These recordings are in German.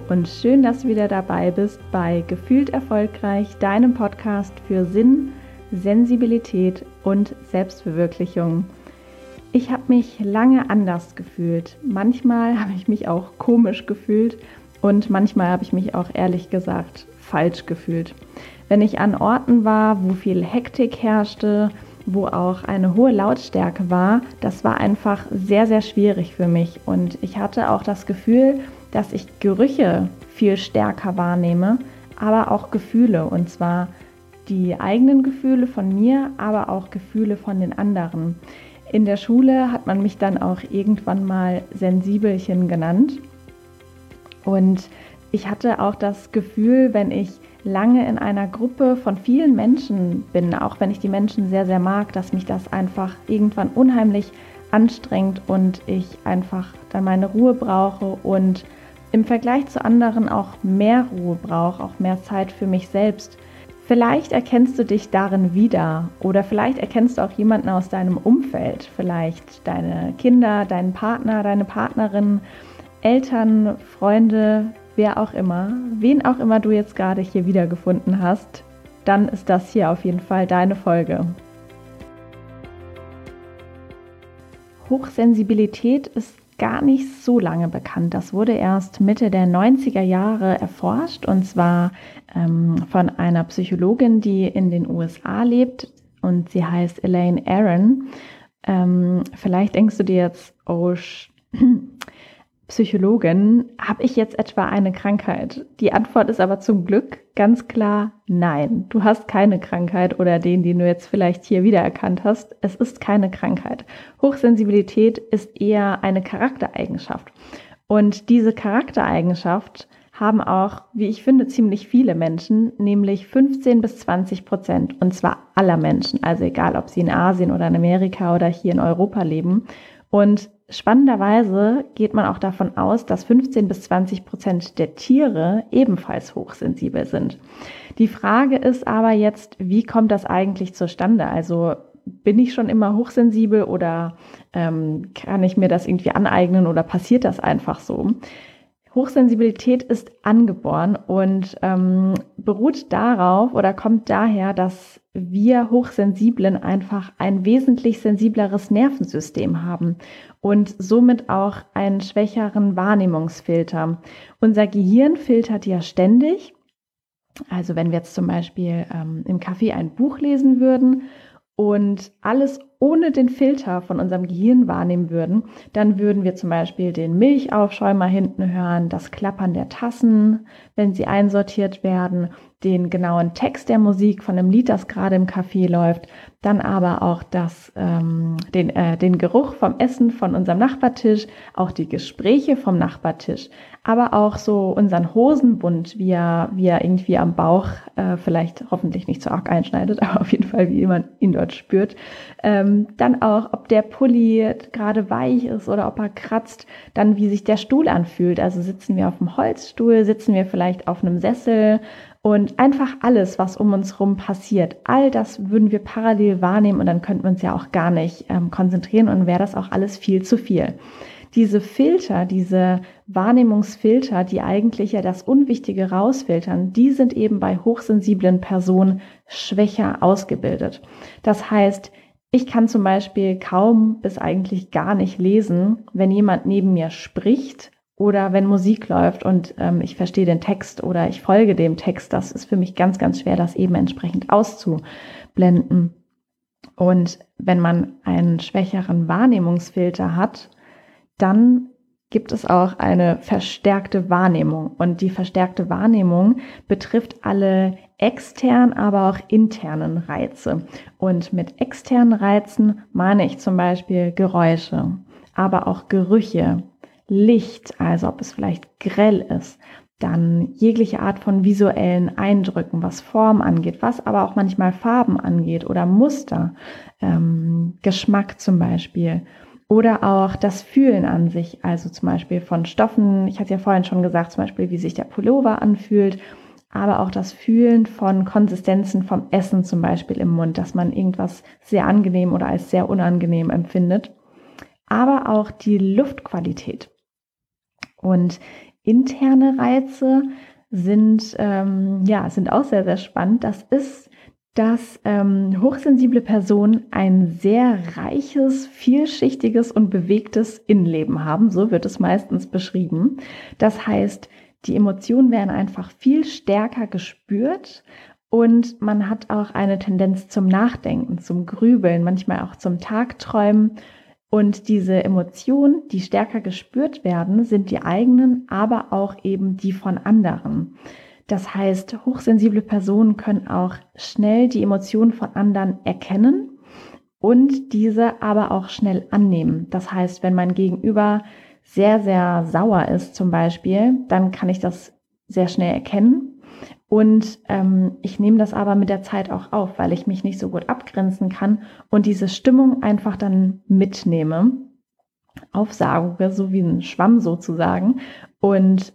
und schön, dass du wieder dabei bist bei Gefühlt Erfolgreich, deinem Podcast für Sinn, Sensibilität und Selbstverwirklichung. Ich habe mich lange anders gefühlt. Manchmal habe ich mich auch komisch gefühlt und manchmal habe ich mich auch ehrlich gesagt falsch gefühlt. Wenn ich an Orten war, wo viel Hektik herrschte, wo auch eine hohe Lautstärke war, das war einfach sehr, sehr schwierig für mich. Und ich hatte auch das Gefühl, dass ich Gerüche viel stärker wahrnehme, aber auch Gefühle. Und zwar die eigenen Gefühle von mir, aber auch Gefühle von den anderen. In der Schule hat man mich dann auch irgendwann mal Sensibelchen genannt. Und ich hatte auch das Gefühl, wenn ich lange in einer Gruppe von vielen Menschen bin, auch wenn ich die Menschen sehr, sehr mag, dass mich das einfach irgendwann unheimlich anstrengt und ich einfach dann meine Ruhe brauche und im Vergleich zu anderen auch mehr Ruhe brauche, auch mehr Zeit für mich selbst. Vielleicht erkennst du dich darin wieder oder vielleicht erkennst du auch jemanden aus deinem Umfeld, vielleicht deine Kinder, deinen Partner, deine Partnerin, Eltern, Freunde, wer auch immer, wen auch immer du jetzt gerade hier wiedergefunden hast, dann ist das hier auf jeden Fall deine Folge. Hochsensibilität ist gar nicht so lange bekannt. Das wurde erst Mitte der 90er Jahre erforscht und zwar von einer Psychologin, die in den USA lebt und sie heißt Elaine Aron. Vielleicht denkst du dir jetzt, oh, Psychologin, habe ich jetzt etwa eine Krankheit? Die Antwort ist aber zum Glück ganz klar nein. Du hast keine Krankheit oder den du jetzt vielleicht hier wiedererkannt hast. Es ist keine Krankheit. Hochsensibilität ist eher eine Charaktereigenschaft. Und diese Charaktereigenschaft haben auch, wie ich finde, ziemlich viele Menschen, nämlich 15-20%. Und zwar aller Menschen, also egal, ob sie in Asien oder in Amerika oder hier in Europa leben. Und spannenderweise geht man auch davon aus, dass 15-20% der Tiere ebenfalls hochsensibel sind. Die Frage ist aber jetzt, wie kommt das eigentlich zustande? Also bin ich schon immer hochsensibel oder kann ich mir das irgendwie aneignen oder passiert das einfach so? Hochsensibilität ist angeboren und beruht darauf oder kommt daher, dass wir Hochsensiblen einfach ein wesentlich sensibleres Nervensystem haben und somit auch einen schwächeren Wahrnehmungsfilter. Unser Gehirn filtert ja ständig. Also wenn wir jetzt zum Beispiel im Café ein Buch lesen würden und alles ohne den Filter von unserem Gehirn wahrnehmen würden, dann würden wir zum Beispiel den Milchaufschäumer hinten hören, das Klappern der Tassen, wenn sie einsortiert werden, den genauen Text der Musik von einem Lied, das gerade im Café läuft, dann aber auch den Geruch vom Essen von unserem Nachbartisch, auch die Gespräche vom Nachbartisch, aber auch so unseren Hosenbund, wie er irgendwie am Bauch vielleicht hoffentlich nicht so arg einschneidet, aber auf jeden Fall, wie man ihn dort spürt. Dann auch, ob der Pulli gerade weich ist oder ob er kratzt, dann wie sich der Stuhl anfühlt. Also sitzen wir auf einem Holzstuhl, sitzen wir vielleicht auf einem Sessel und einfach alles, was um uns herum passiert, all das würden wir parallel wahrnehmen und dann könnten wir uns ja auch gar nicht konzentrieren und wäre das auch alles viel zu viel. Diese Filter, diese Wahrnehmungsfilter, die eigentlich ja das Unwichtige rausfiltern, die sind eben bei hochsensiblen Personen schwächer ausgebildet. Das heißt, ich kann zum Beispiel kaum bis eigentlich gar nicht lesen, wenn jemand neben mir spricht oder wenn Musik läuft und ich verstehe den Text oder ich folge dem Text. Das ist für mich ganz, ganz schwer, das eben entsprechend auszublenden. Und wenn man einen schwächeren Wahrnehmungsfilter hat, dann gibt es auch eine verstärkte Wahrnehmung. Und die verstärkte Wahrnehmung betrifft alle externen, aber auch internen Reize. Und mit externen Reizen meine ich zum Beispiel Geräusche, aber auch Gerüche, Licht, also ob es vielleicht grell ist, dann jegliche Art von visuellen Eindrücken, was Form angeht, was aber auch manchmal Farben angeht oder Muster, Geschmack zum Beispiel. Oder auch das Fühlen an sich, also zum Beispiel von Stoffen. Ich hatte ja vorhin schon gesagt, zum Beispiel, wie sich der Pullover anfühlt, aber auch das Fühlen von Konsistenzen vom Essen zum Beispiel im Mund, dass man irgendwas sehr angenehm oder als sehr unangenehm empfindet. Aber auch die Luftqualität. Und interne Reize sind auch sehr, sehr spannend. Das ist, dass hochsensible Personen ein sehr reiches, vielschichtiges und bewegtes Innenleben haben. So wird es meistens beschrieben. Das heißt, die Emotionen werden einfach viel stärker gespürt und man hat auch eine Tendenz zum Nachdenken, zum Grübeln, manchmal auch zum Tagträumen. Und diese Emotionen, die stärker gespürt werden, sind die eigenen, aber auch eben die von anderen. Das heißt, hochsensible Personen können auch schnell die Emotionen von anderen erkennen und diese aber auch schnell annehmen. Das heißt, wenn mein Gegenüber sehr, sehr sauer ist zum Beispiel, dann kann ich das sehr schnell erkennen. Und ich nehme das aber mit der Zeit auch auf, weil ich mich nicht so gut abgrenzen kann und diese Stimmung einfach dann mitnehme, aufsauge, so wie ein Schwamm sozusagen. Und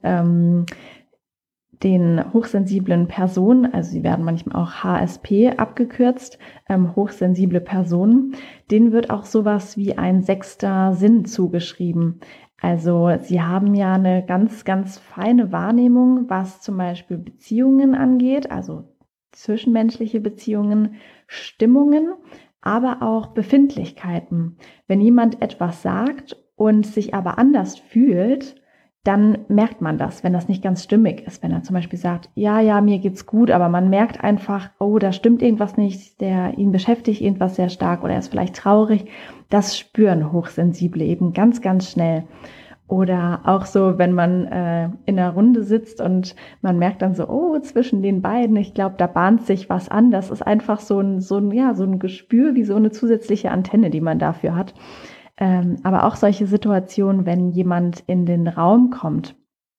den hochsensiblen Personen, also sie werden manchmal auch HSP abgekürzt, hochsensible Personen, denen wird auch sowas wie ein 6. Sinn zugeschrieben. Also sie haben ja eine ganz, ganz feine Wahrnehmung, was zum Beispiel Beziehungen angeht, also zwischenmenschliche Beziehungen, Stimmungen, aber auch Befindlichkeiten. Wenn jemand etwas sagt und sich aber anders fühlt, dann merkt man das, wenn das nicht ganz stimmig ist. Wenn er zum Beispiel sagt, ja, mir geht's gut, aber man merkt einfach, oh, da stimmt irgendwas nicht, ihn beschäftigt irgendwas sehr stark oder er ist vielleicht traurig. Das spüren Hochsensible eben ganz, ganz schnell. Oder auch so, wenn man in einer Runde sitzt und man merkt dann so, oh, zwischen den beiden, ich glaube, da bahnt sich was an. Das ist einfach so ein Gespür, wie so eine zusätzliche Antenne, die man dafür hat. Aber auch solche Situationen, wenn jemand in den Raum kommt,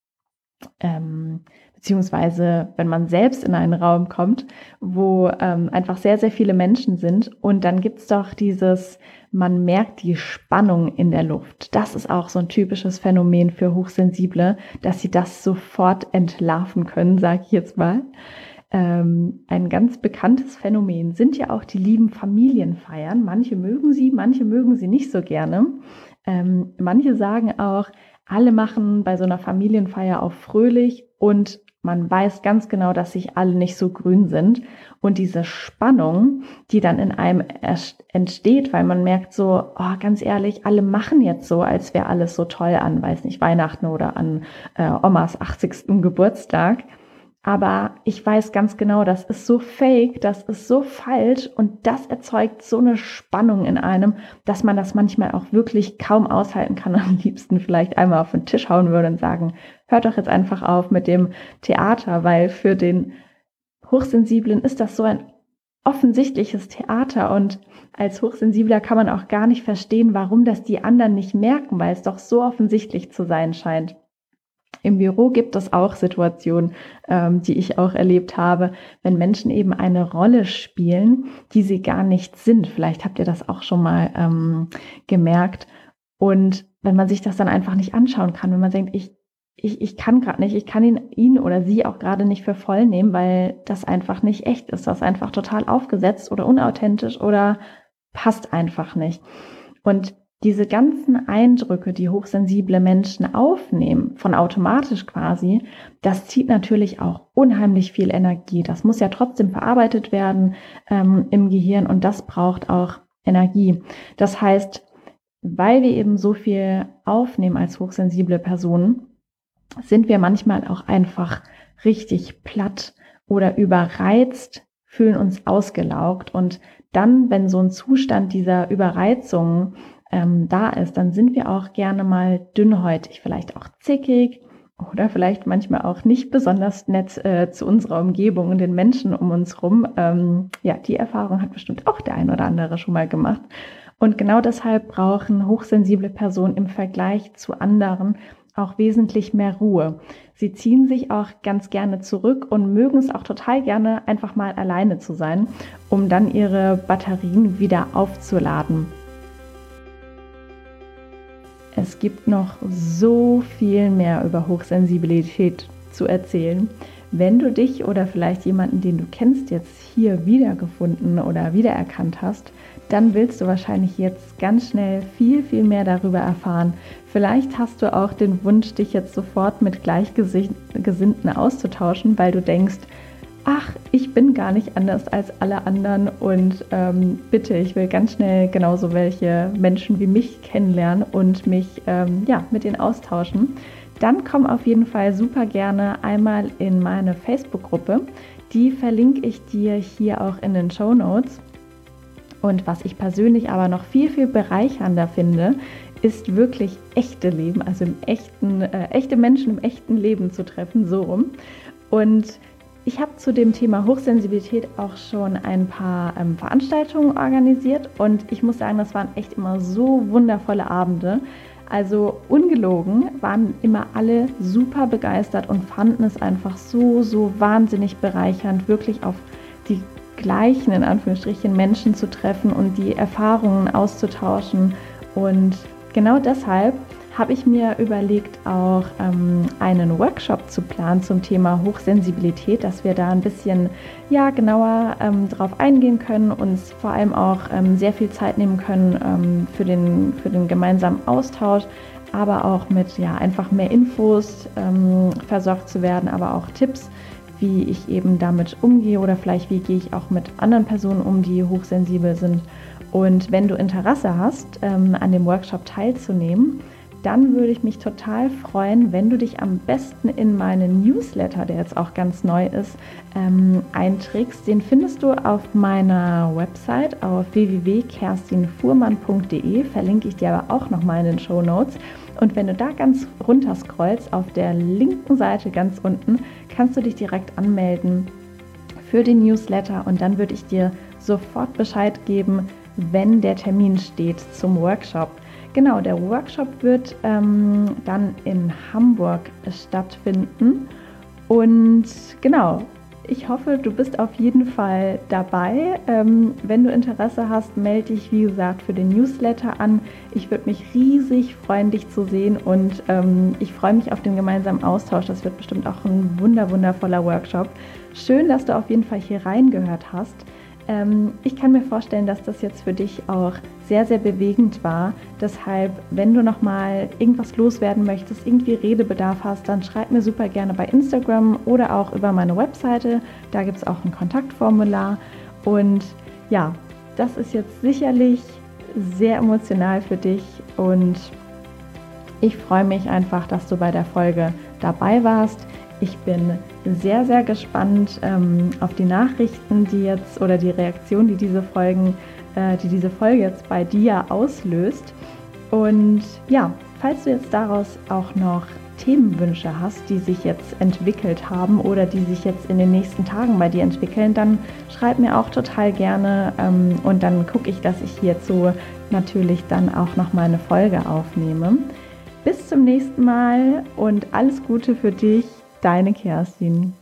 beziehungsweise wenn man selbst in einen Raum kommt, wo einfach sehr, sehr viele Menschen sind und dann gibt's doch man merkt die Spannung in der Luft. Das ist auch so ein typisches Phänomen für Hochsensible, dass sie das sofort entlarven können, sage ich jetzt mal. Ein ganz bekanntes Phänomen sind ja auch die lieben Familienfeiern. Manche mögen sie nicht so gerne. Manche sagen auch, alle machen bei so einer Familienfeier auch fröhlich und man weiß ganz genau, dass sich alle nicht so grün sind. Und diese Spannung, die dann in einem entsteht, weil man merkt so, oh, ganz ehrlich, alle machen jetzt so, als wäre alles so toll an, weiß nicht, Weihnachten oder an Omas 80. Geburtstag. Aber ich weiß ganz genau, das ist so fake, das ist so falsch und das erzeugt so eine Spannung in einem, dass man das manchmal auch wirklich kaum aushalten kann. Am liebsten vielleicht einmal auf den Tisch hauen würde und sagen, hört doch jetzt einfach auf mit dem Theater, weil für den Hochsensiblen ist das so ein offensichtliches Theater und als Hochsensibler kann man auch gar nicht verstehen, warum das die anderen nicht merken, weil es doch so offensichtlich zu sein scheint. Im Büro gibt es auch Situationen, die ich auch erlebt habe, wenn Menschen eben eine Rolle spielen, die sie gar nicht sind. Vielleicht habt ihr das auch schon mal gemerkt. Und wenn man sich das dann einfach nicht anschauen kann, wenn man denkt, ich kann gerade nicht, ich kann ihn oder sie auch gerade nicht für voll nehmen, weil das einfach nicht echt ist, das ist einfach total aufgesetzt oder unauthentisch oder passt einfach nicht. Und diese ganzen Eindrücke, die hochsensible Menschen aufnehmen, von automatisch quasi, das zieht natürlich auch unheimlich viel Energie. Das muss ja trotzdem verarbeitet werden im Gehirn und das braucht auch Energie. Das heißt, weil wir eben so viel aufnehmen als hochsensible Personen, sind wir manchmal auch einfach richtig platt oder überreizt, fühlen uns ausgelaugt und dann, wenn so ein Zustand dieser Überreizung da ist, dann sind wir auch gerne mal dünnhäutig, vielleicht auch zickig oder vielleicht manchmal auch nicht besonders nett zu unserer Umgebung und den Menschen um uns rum. Die Erfahrung hat bestimmt auch der ein oder andere schon mal gemacht. Und genau deshalb brauchen hochsensible Personen im Vergleich zu anderen auch wesentlich mehr Ruhe. Sie ziehen sich auch ganz gerne zurück und mögen es auch total gerne, einfach mal alleine zu sein, um dann ihre Batterien wieder aufzuladen. Es gibt noch so viel mehr über Hochsensibilität zu erzählen. Wenn du dich oder vielleicht jemanden, den du kennst, jetzt hier wiedergefunden oder wiedererkannt hast, dann willst du wahrscheinlich jetzt ganz schnell viel, viel mehr darüber erfahren. Vielleicht hast du auch den Wunsch, dich jetzt sofort mit Gleichgesinnten auszutauschen, weil du denkst, ach, ich bin gar nicht anders als alle anderen und bitte, ich will ganz schnell genauso welche Menschen wie mich kennenlernen und mich mit denen austauschen. Dann komm auf jeden Fall super gerne einmal in meine Facebook-Gruppe. Die verlinke ich dir hier auch in den Shownotes. Und was ich persönlich aber noch viel, viel bereichernder finde, ist wirklich echte Leben, also echte Menschen im echten Leben zu treffen, so rum. Und ich habe zu dem Thema Hochsensibilität auch schon ein paar Veranstaltungen organisiert und ich muss sagen, das waren echt immer so wundervolle Abende. Also ungelogen waren immer alle super begeistert und fanden es einfach so wahnsinnig bereichernd, wirklich auf die gleichen, in Anführungsstrichen, Menschen zu treffen und die Erfahrungen auszutauschen. Und genau deshalb habe ich mir überlegt, auch einen Workshop zu planen zum Thema Hochsensibilität, dass wir da ein bisschen genauer drauf eingehen können, uns vor allem auch sehr viel Zeit nehmen können für den gemeinsamen Austausch, aber auch mit einfach mehr Infos versorgt zu werden, aber auch Tipps, wie ich eben damit umgehe oder vielleicht wie gehe ich auch mit anderen Personen um, die hochsensibel sind. Und wenn du Interesse hast, an dem Workshop teilzunehmen, dann würde ich mich total freuen, wenn du dich am besten in meinen Newsletter, der jetzt auch ganz neu ist, einträgst. Den findest du auf meiner Website auf www.kerstinfuhrmann.de, verlinke ich dir aber auch nochmal in den Shownotes. Und wenn du da ganz runter scrollst, auf der linken Seite ganz unten, kannst du dich direkt anmelden für den Newsletter und dann würde ich dir sofort Bescheid geben, wenn der Termin steht zum Workshop. Genau, der Workshop wird dann in Hamburg stattfinden und genau, ich hoffe, du bist auf jeden Fall dabei. Wenn du Interesse hast, melde dich, wie gesagt, für den Newsletter an. Ich würde mich riesig freuen, dich zu sehen und ich freue mich auf den gemeinsamen Austausch. Das wird bestimmt auch ein wundervoller Workshop. Schön, dass du auf jeden Fall hier reingehört hast. Ich kann mir vorstellen, dass das jetzt für dich auch sehr bewegend war. Deshalb, wenn du nochmal irgendwas loswerden möchtest, irgendwie Redebedarf hast, dann schreib mir super gerne bei Instagram oder auch über meine Webseite. Da gibt es auch ein Kontaktformular. Und ja, das ist jetzt sicherlich sehr emotional für dich und ich freue mich einfach, dass du bei der Folge dabei warst. Ich bin sehr gespannt auf die Nachrichten, die jetzt oder die Reaktion, die diese Folge jetzt bei dir auslöst. Und ja, falls du jetzt daraus auch noch Themenwünsche hast, die sich jetzt entwickelt haben oder die sich jetzt in den nächsten Tagen bei dir entwickeln, dann schreib mir auch total gerne und dann gucke ich, dass ich hierzu natürlich dann auch noch mal eine Folge aufnehme. Bis zum nächsten Mal und alles Gute für dich. Deine Kerstin.